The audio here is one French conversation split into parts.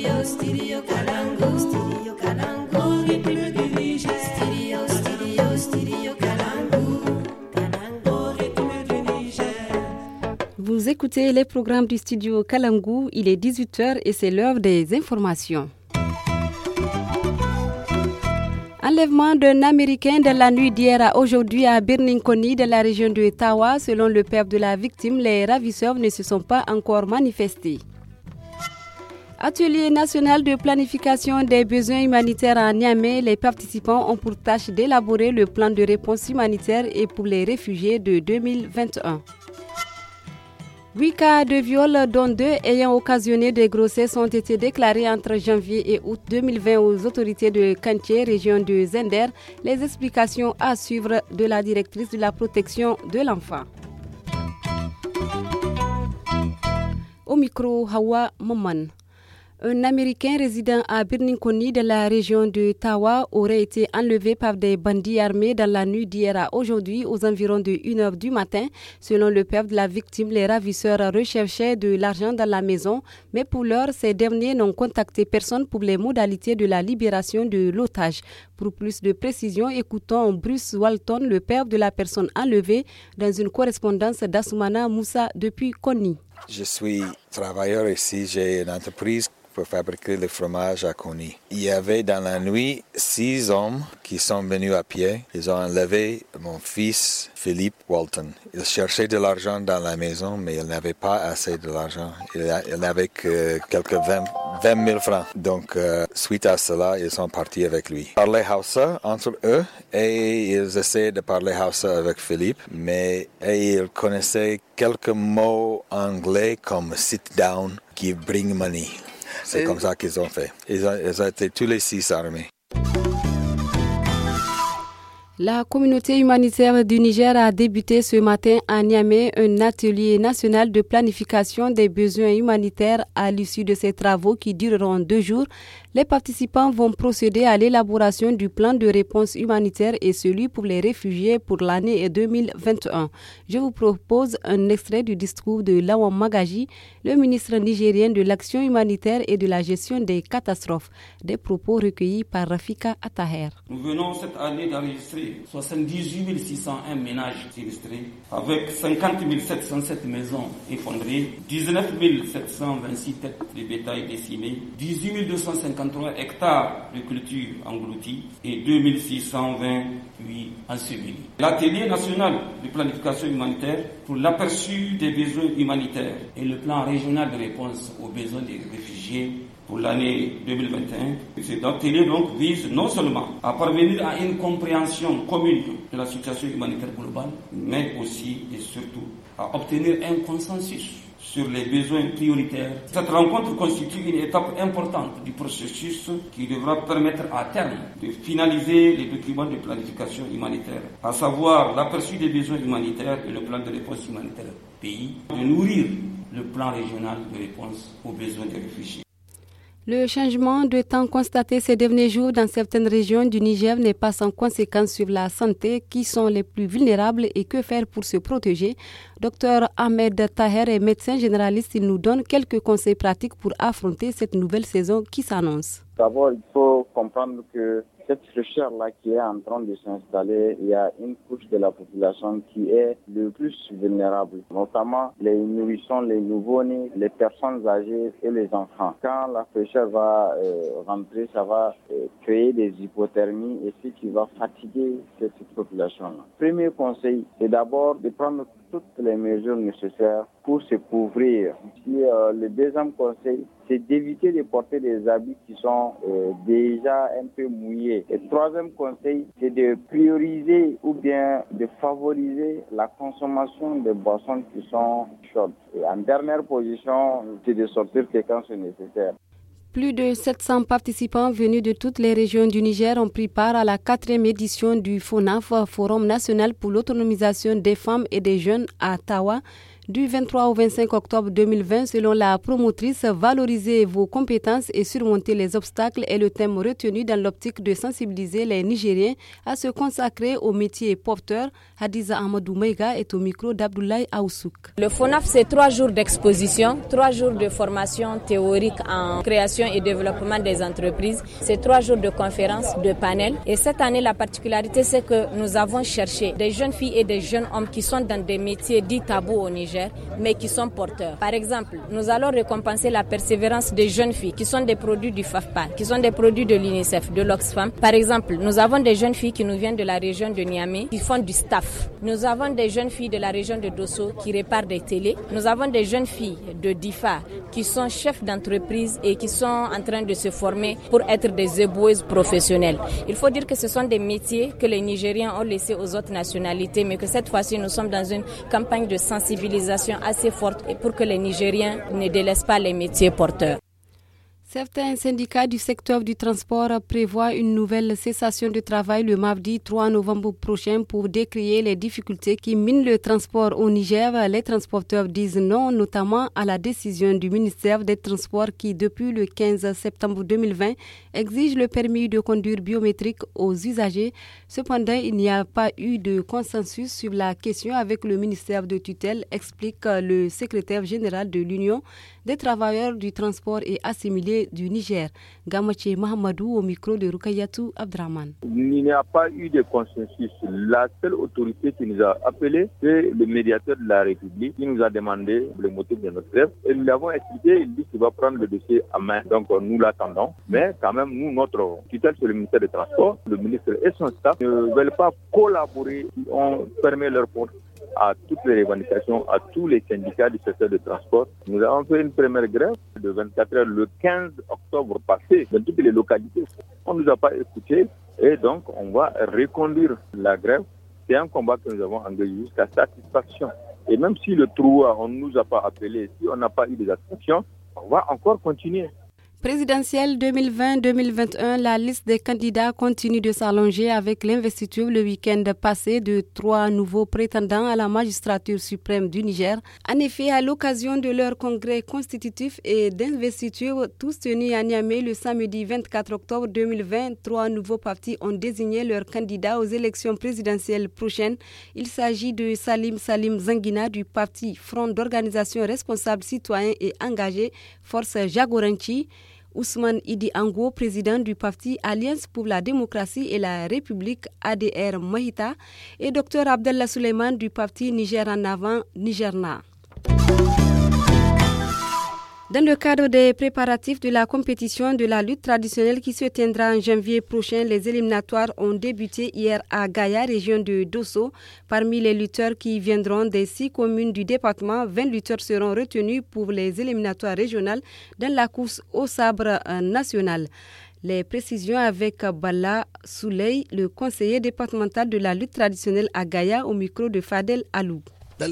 Vous écoutez les programmes du studio Kalangu, il est 18h et c'est l'heure des informations. Enlèvement d'un Américain de la nuit d'hier à aujourd'hui à Birninkoni de la région de Tawa. Selon le père de la victime, les ravisseurs ne se sont pas encore manifestés. Atelier national de planification des besoins humanitaires à Niamey, les participants ont pour tâche d'élaborer le plan de réponse humanitaire et pour les réfugiés de 2021. 8 cas de viol, dont 2 ayant occasionné des grossesses, ont été déclarés entre janvier et août 2020 aux autorités de Kantié, région de Zender. Les explications à suivre de la directrice de la protection de l'enfant. Au micro, Hawa Moman. Un Américain résidant à Birninkoni de la région de Tawa aurait été enlevé par des bandits armés dans la nuit d'hier à aujourd'hui aux environs de 1h du matin. Selon le père de la victime, les ravisseurs recherchaient de l'argent dans la maison, mais pour l'heure, ces derniers n'ont contacté personne pour les modalités de la libération de l'otage. Pour plus de précision, écoutons Bruce Walton, le père de la personne enlevée, dans une correspondance d'Assoumana Moussa depuis Koni. Je suis travailleur ici, j'ai une entreprise pour fabriquer le fromage à Koni. Il y avait dans la nuit 6 hommes qui sont venus à pied. Ils ont enlevé mon fils Philippe Walton. Ils cherchaient de l'argent dans la maison, mais ils n'avaient pas assez de l'argent. Ils n'avaient que quelques 20 000 francs. Donc, suite à cela, ils sont partis avec lui. Ils parlaient Hausa entre eux et ils essayaient de parler Hausa avec Philippe, mais ils connaissaient quelques mots anglais comme sit down, give, bring money. C'est comme ça qu'ils ont fait. Ils ont été tous les 6 armés. La communauté humanitaire du Niger a débuté ce matin à Niamey un atelier national de planification des besoins humanitaires. À l'issue de ces travaux qui dureront 2 jours, les participants vont procéder à l'élaboration du plan de réponse humanitaire et celui pour les réfugiés pour l'année 2021. Je vous propose un extrait du discours de Lawan Magaji, le ministre nigérien de l'action humanitaire et de la gestion des catastrophes. Des propos recueillis par Rafika Attaher. Nous venons cette année d'enregistrer 78 601 ménages sinistrés, avec 50 707 maisons effondrées, 19 726 têtes de bétail décimées, 18 253 hectares de culture engloutis et 2620 puits ensevelis. L'atelier national de planification humanitaire pour l'aperçu des besoins humanitaires et le plan régional de réponse aux besoins des réfugiés pour l'année 2021. Cet atelier donc vise non seulement à parvenir à une compréhension commune de la situation humanitaire globale, mais aussi et surtout à obtenir un consensus sur les besoins prioritaires. Cette rencontre constitue une étape importante du processus qui devra permettre à terme de finaliser les documents de planification humanitaire, à savoir l'aperçu des besoins humanitaires et le plan de réponse humanitaire du pays, de nourrir le plan régional de réponse aux besoins des réfugiés. Le changement de temps constaté ces derniers jours dans certaines régions du Niger n'est pas sans conséquence sur la santé, qui sont les plus vulnérables et que faire pour se protéger. Dr Ahmed Taher est médecin généraliste. Il nous donne quelques conseils pratiques pour affronter cette nouvelle saison qui s'annonce. D'abord, il faut comprendre que cette fraîcheur-là qui est en train de s'installer, il y a une couche de la population qui est le plus vulnérable, notamment les nourrissons, les nouveau-nés, les personnes âgées et les enfants. Quand la fraîcheur va rentrer, ça va créer des hypothermies et ce qui va fatiguer cette population-là. Premier conseil, c'est d'abord de prendre toutes les mesures nécessaires pour se couvrir. Le deuxième conseil, c'est d'éviter de porter des habits qui sont déjà un peu mouillés. Et troisième conseil, c'est de prioriser ou bien de favoriser la consommation de boissons qui sont chaudes. Et en dernière position, c'est de sortir que quand c'est nécessaire. Plus de 700 participants venus de toutes les régions du Niger ont pris part à la 4e édition du FONAF, Forum national pour l'autonomisation des femmes et des jeunes à Tawa. Du 23 au 25 octobre 2020, selon la promotrice, valoriser vos compétences et surmonter les obstacles est le thème retenu dans l'optique de sensibiliser les Nigériens à se consacrer au métier porteur. Hadiza Ahmadou Meiga est au micro d'Abdoulaye Aoussouk. Le FONAF, c'est 3 jours d'exposition, 3 jours de formation théorique en création et développement des entreprises. C'est 3 jours de conférences, de panels. Et cette année, la particularité, c'est que nous avons cherché des jeunes filles et des jeunes hommes qui sont dans des métiers dits tabous au Niger, mais qui sont porteurs. Par exemple, nous allons récompenser la persévérance des jeunes filles qui sont des produits du FAFPA, qui sont des produits de l'UNICEF, de l'Oxfam. Par exemple, nous avons des jeunes filles qui nous viennent de la région de Niamey, qui font du staff. Nous avons des jeunes filles de la région de Dosso qui réparent des télés. Nous avons des jeunes filles de Difa qui sont chefs d'entreprise et qui sont en train de se former pour être des éboueuses professionnelles. Il faut dire que ce sont des métiers que les Nigériens ont laissés aux autres nationalités, mais que cette fois-ci, nous sommes dans une campagne de sensibilisation assez forte pour que les Nigériens ne délaissent pas les métiers porteurs. Certains syndicats du secteur du transport prévoient une nouvelle cessation de travail le mardi 3 novembre prochain pour décrier les difficultés qui minent le transport au Niger. Les transporteurs disent non, notamment à la décision du ministère des Transports qui, depuis le 15 septembre 2020, exige le permis de conduire biométrique aux usagers. Cependant, il n'y a pas eu de consensus sur la question avec le ministère de tutelle, explique le secrétaire général de l'Union des travailleurs du transport et assimilés du Niger. Gamache Mahamadou au micro de Rukayatou Abdraman. Il n'y a pas eu de consensus. La seule autorité qui nous a appelés, c'est le médiateur de la République qui nous a demandé le motif de notre grève. Et nous l'avons expliqué, il dit qu'il va prendre le dossier à main. Donc nous l'attendons. Mais quand même, nous, notre tutelle sur le ministère des Transports, le ministre et son staff ne veulent pas collaborer. On permet leur porte à toutes les revendications, à tous les syndicats du secteur de transport. Nous avons fait une première grève de 24 heures le 15 octobre passé dans toutes les localités. On ne nous a pas écoutés et donc on va reconduire la grève. C'est un combat que nous avons engagé jusqu'à satisfaction. Et même si le trou, on ne nous a pas appelés, si on n'a pas eu des actions, on va encore continuer. Présidentielle 2020-2021, la liste des candidats continue de s'allonger avec l'investiture le week-end passé de 3 nouveaux prétendants à la magistrature suprême du Niger. En effet, à l'occasion de leur congrès constitutif et d'investiture, tous tenus à Niamey le samedi 24 octobre 2020, 3 nouveaux partis ont désigné leurs candidats aux élections présidentielles prochaines. Il s'agit de Salim Zangina du parti Front d'organisation responsable citoyen et engagé, Force Jagoranchi, Ousmane Idi Ango, président du parti Alliance pour la démocratie et la République ADR Mahita, et Dr Abdallah Suleiman du parti Niger en avant Nigerna. Dans le cadre des préparatifs de la compétition de la lutte traditionnelle qui se tiendra en janvier prochain, les éliminatoires ont débuté hier à Gaya, région de Dosso. Parmi les lutteurs qui viendront des 6 communes du département, 20 lutteurs seront retenus pour les éliminatoires régionales dans la course au sabre national. Les précisions avec Bala Souley, le conseiller départemental de la lutte traditionnelle à Gaya, au micro de Fadel Alou.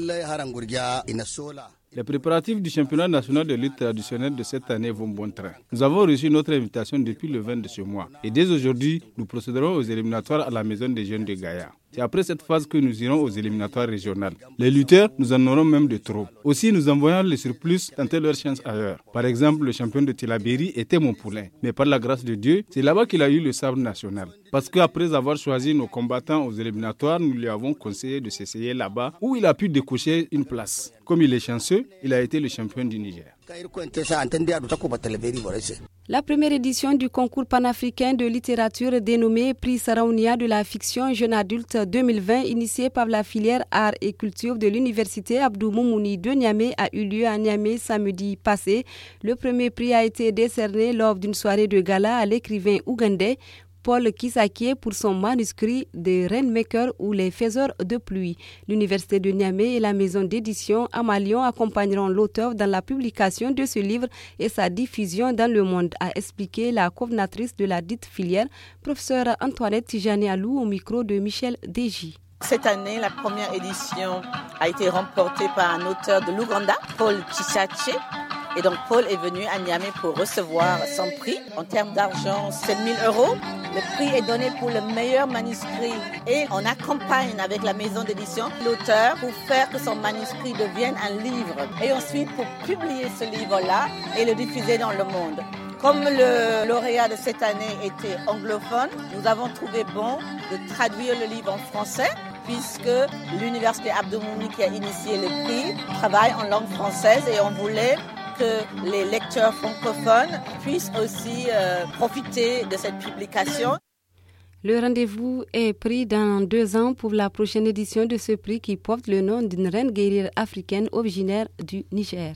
Les préparatifs du championnat national de lutte traditionnelle de cette année vont bon train. Nous avons reçu notre invitation depuis le 20 de ce mois. Et dès aujourd'hui, nous procéderons aux éliminatoires à la maison des jeunes de Gaya. C'est après cette phase que nous irons aux éliminatoires régionales. Les lutteurs, nous en aurons même de trop. Aussi, nous envoyons les surplus tenter leur chance ailleurs. Par exemple, le champion de Tilaberi était mon poulain. Mais par la grâce de Dieu, c'est là-bas qu'il a eu le sabre national. Parce qu'après avoir choisi nos combattants aux éliminatoires, nous lui avons conseillé de s'essayer là-bas où il a pu décocher une place. Comme il est chanceux, il a été le champion du Niger. La première édition du concours panafricain de littérature dénommé Prix Saraounia de la fiction jeune adulte 2020, initié par la filière Arts et Culture de l'Université Abdou Moumouni de Niamey, a eu lieu à Niamey samedi passé. Le premier prix a été décerné lors d'une soirée de gala à l'écrivain ougandais Paul Kisakie pour son manuscrit de Rainmaker ou les faiseurs de pluie. L'Université de Niamey et la maison d'édition Amalion accompagneront l'auteur dans la publication de ce livre et sa diffusion dans le monde, a expliqué la coordinatrice de la dite filière, professeure Antoinette Tijani Alou, au micro de Michel Deji. Cette année, la première édition a été remportée par un auteur de l'Ouganda, Paul Kisakie. Et donc Paul est venu à Niamey pour recevoir son prix. En termes d'argent, c'est 1 000 €. Le prix est donné pour le meilleur manuscrit et on accompagne avec la maison d'édition l'auteur pour faire que son manuscrit devienne un livre et ensuite pour publier ce livre-là et le diffuser dans le monde. Comme le lauréat de cette année était anglophone, nous avons trouvé bon de traduire le livre en français puisque l'université Abdou-Mouni qui a initié le prix travaille en langue française et on voulait que les lecteurs francophones puissent aussi profiter de cette publication. Le rendez-vous est pris dans 2 ans pour la prochaine édition de ce prix qui porte le nom d'une reine guerrière africaine originaire du Niger.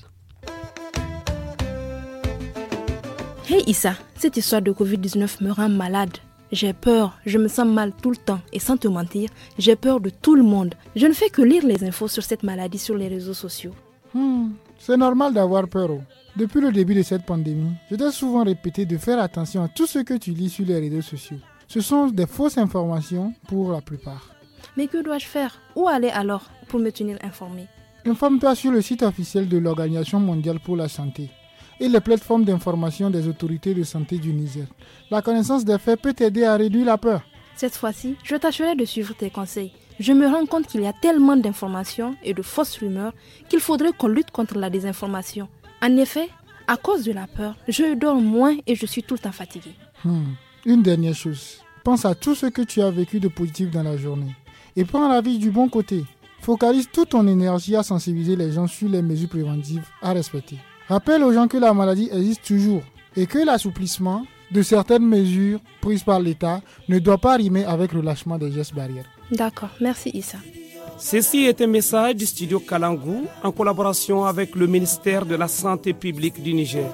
Hey Issa, cette histoire de Covid-19 me rend malade. J'ai peur, je me sens mal tout le temps et sans te mentir, j'ai peur de tout le monde. Je ne fais que lire les infos sur cette maladie sur les réseaux sociaux. C'est normal d'avoir peur. Depuis le début de cette pandémie, je t'ai souvent répété de faire attention à tout ce que tu lis sur les réseaux sociaux. Ce sont des fausses informations pour la plupart. Mais que dois-je faire? Où aller alors pour me tenir informé? Informe-toi sur le site officiel de l'Organisation mondiale pour la santé et les plateformes d'information des autorités de santé du Niger. La connaissance des faits peut t'aider à réduire la peur. Cette fois-ci, je tâcherai de suivre tes conseils. Je me rends compte qu'il y a tellement d'informations et de fausses rumeurs qu'il faudrait qu'on lutte contre la désinformation. En effet, à cause de la peur, je dors moins et je suis tout le temps fatigué. Une dernière chose, pense à tout ce que tu as vécu de positif dans la journée et prends la vie du bon côté. Focalise toute ton énergie à sensibiliser les gens sur les mesures préventives à respecter. Rappelle aux gens que la maladie existe toujours et que l'assouplissement de certaines mesures prises par l'État ne doit pas rimer avec le lâchement des gestes barrières. D'accord, merci Issa. Ceci est un message du studio Kalangu en collaboration avec le ministère de la Santé publique du Niger.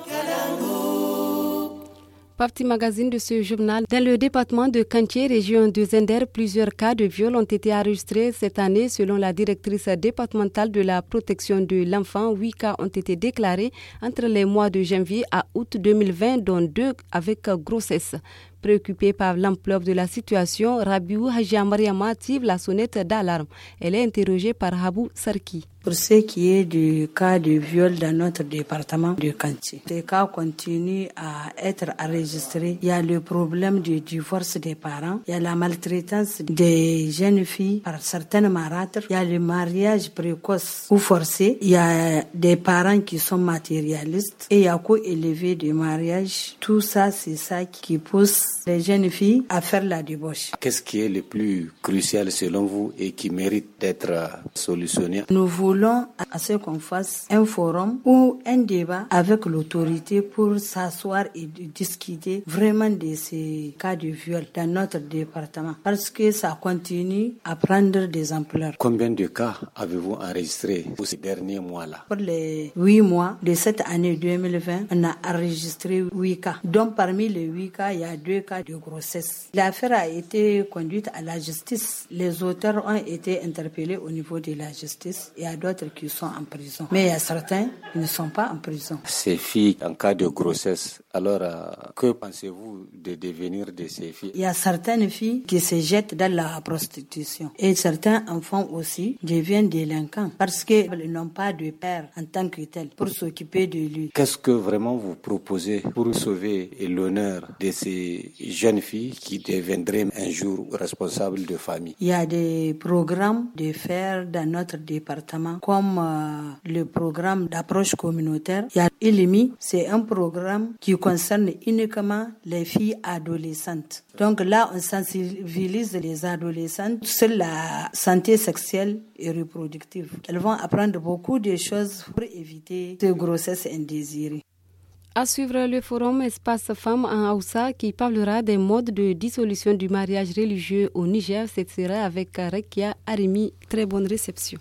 Partie magazine de ce journal. Dans le département de Kantié, région de Zender, plusieurs cas de viol ont été enregistrés cette année. Selon la directrice départementale de la protection de l'enfant, 8 cas ont été déclarés entre les mois de janvier à août 2020, dont 2 avec grossesse. Préoccupée par l'ampleur de la situation, Rabiou Hajia Mariama tire la sonnette d'alarme. Elle est interrogée par Habou Sarki. Pour ce qui est du cas de viol dans notre département de Kantié, les cas continuent à être enregistrés. Il y a le problème du divorce des parents, il y a la maltraitance des jeunes filles par certaines marâtres, il y a le mariage précoce ou forcé, il y a des parents qui sont matérialistes et il y a co-élevé de mariage. Tout ça, c'est ça qui pousse les jeunes filles à faire la débauche. Qu'est-ce qui est le plus crucial selon vous et qui mérite d'être solutionné? Nous voulons à ce qu'on fasse un forum ou un débat avec l'autorité pour s'asseoir et discuter vraiment de ces cas de viol dans notre département parce que ça continue à prendre des ampleurs. Combien de cas avez-vous enregistré pour ces derniers mois-là? Pour les 8 mois de cette année 2020, on a enregistré 8 cas. Donc parmi les 8 cas, il y a 2 cas de grossesse. L'affaire a été conduite à la justice. Les auteurs ont été interpellés au niveau de la justice. Il y a d'autres qui sont en prison. Mais il y a certains qui ne sont pas en prison. Ces filles en cas de grossesse, alors que pensez-vous de devenir de ces filles? Il y a certaines filles qui se jettent dans la prostitution. Et certains enfants aussi deviennent délinquants parce qu'ils n'ont pas de père en tant que tel pour s'occuper de lui. Qu'est-ce que vraiment vous proposez pour sauver l'honneur de ces jeunes filles qui deviendraient un jour responsables de famille? Il y a des programmes de faire dans notre département comme le programme d'approche communautaire. Il y a ILIMI, c'est un programme qui concerne uniquement les filles adolescentes. Donc là, on sensibilise les adolescentes sur la santé sexuelle et reproductive. Elles vont apprendre beaucoup de choses pour éviter ces grossesses indésirées. À suivre le forum Espace Femmes en Hausa qui parlera des modes de dissolution du mariage religieux au Niger. Ce sera avec Rekia Arimi. Très bonne réception.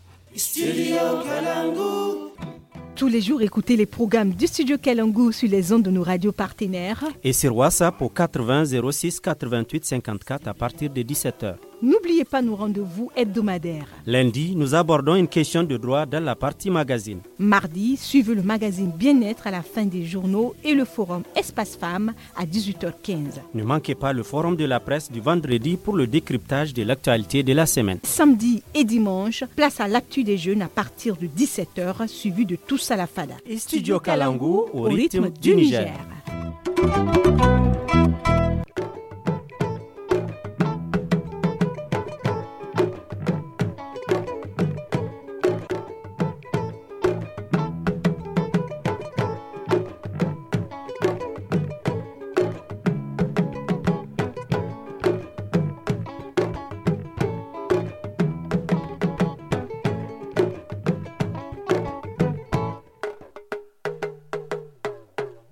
Tous les jours, écoutez les programmes du Studio Kalangu sur les ondes de nos radios partenaires. Et sur WhatsApp au 80 06 88 54 à partir de 17h. n'oubliez pas nos rendez-vous hebdomadaires. Lundi, nous abordons une question de droit dans la partie magazine. Mardi, suivez le magazine Bien-être à la fin des journaux et le forum Espace Femmes à 18h15. Ne manquez pas le forum de la presse du vendredi pour le décryptage de l'actualité de la semaine. Samedi et dimanche, place à l'actu des jeunes à partir de 17h, suivi de Tous à la Fada. Studio Kalangu au rythme du Niger.